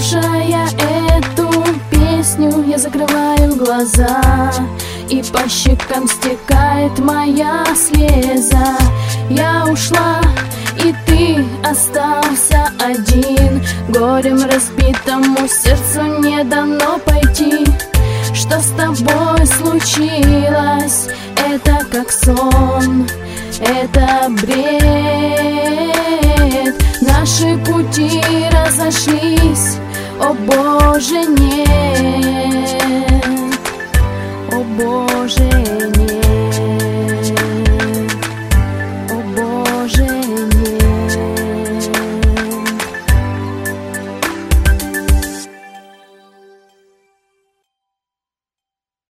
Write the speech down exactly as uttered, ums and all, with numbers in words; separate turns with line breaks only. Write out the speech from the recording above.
Слушая эту песню, я закрываю глаза, и по щекам стекает моя слеза. Я ушла, и ты остался один. Горем разбитому сердцу не дано пойти. Что с тобой случилось? Это как сон, это бред. Наши пути разошлись, о Боже, нет, о Боже, нет.